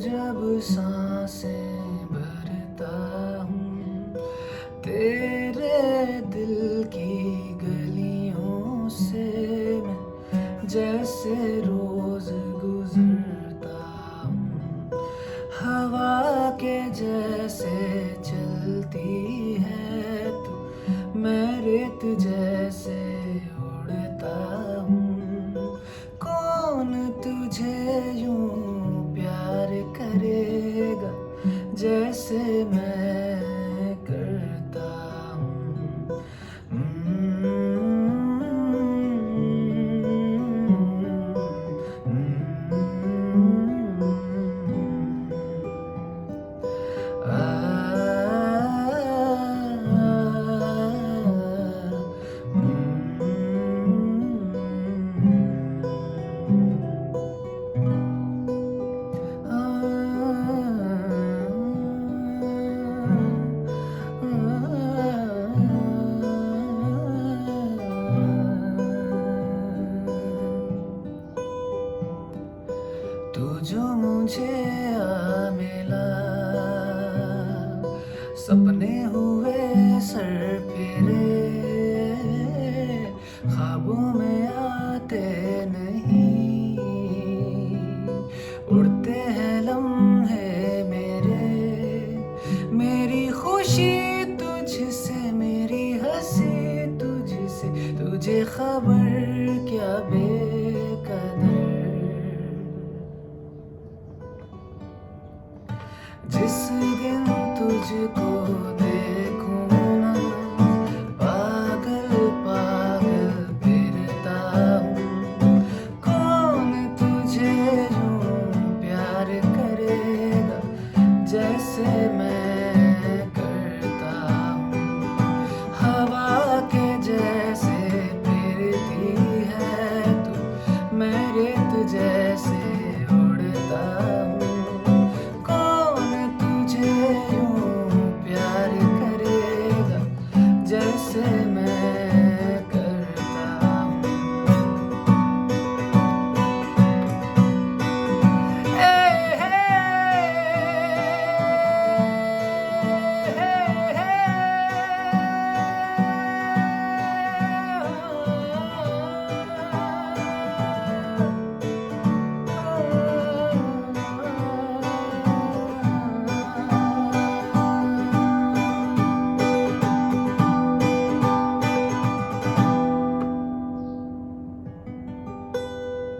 जब सांसें भरता हूँ तेरे दिल की गलियों से मैं, जैसे रोज गुजरता हूँ हवा के जैसे चलती है तू, मैं रेत जैसे उड़ता हूँ। कौन तुझे यूं प्यार करेगा जैसे मैं करता हूँ। तू जो मुझे मिला, सपने हुए सर फेरे, ख्वाबों में आते नहीं, उड़ते हैं लम्हे मेरे। मेरी खुशी तुझसे, मेरी हंसी तुझसे, तुझे खबर क्या बेकदर। जिस दिन तुझको